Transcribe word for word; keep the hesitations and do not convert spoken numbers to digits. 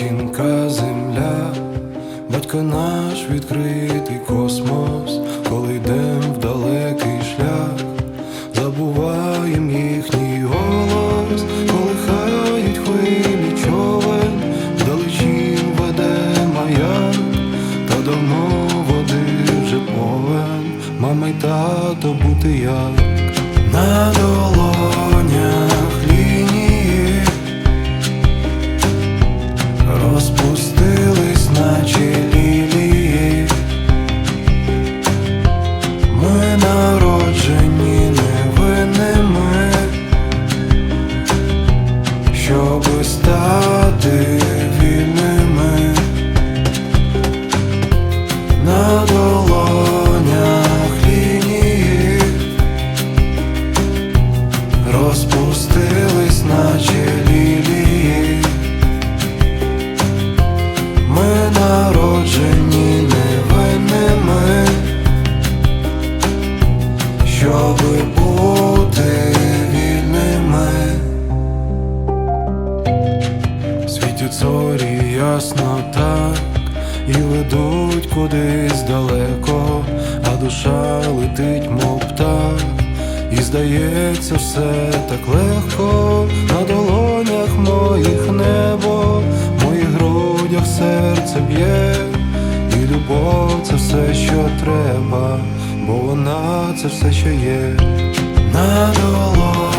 матінка земля, батько наш відкритий космос. Коли йдем в далекий шлях, забуваєм їхній голос. Колихають хвилі човен, вдалечінь веде маяк, та давно води вже повен. Мама й тато бути як на долонях лінії розпустились, наче лілії. Ми народжені невинними, щоби стати вільними. На долонях лінії розпустились, наче лілії. Ми народжені невинними, щоби бути вільними. Світять зорі ясно так і ведуть кудись далеко, а душа летить, мов птах, і здається все так легко. На долонях моїх небо, в моїх грудях серце б'є, і любов — це все, що треба, бо вона — це все, що є. На долонях